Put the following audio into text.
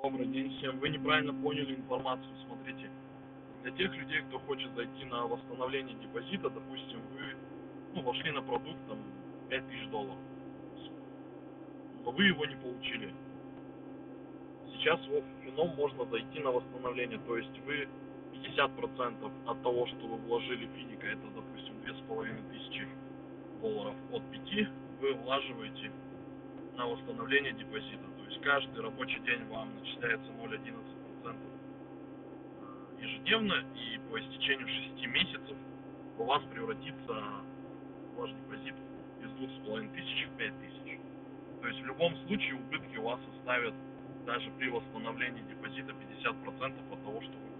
Добрый день всем. Вы неправильно поняли информацию. Смотрите, для тех людей, кто хочет зайти на восстановление депозита, допустим, вы вошли на продукт там $5000, но вы его не получили. Сейчас в Фином можно зайти на восстановление, то есть вы 50% от того, что вы вложили в Финика, это, допустим, $2500 от 5, вы влаживаете на восстановление депозита. То есть каждый рабочий день вам начисляется 0,11% ежедневно, и по истечению 6 месяцев у вас превратится ваш депозит из 2500 в 5000. То есть в любом случае убытки у вас составят даже при восстановлении депозита 50% от того, что вы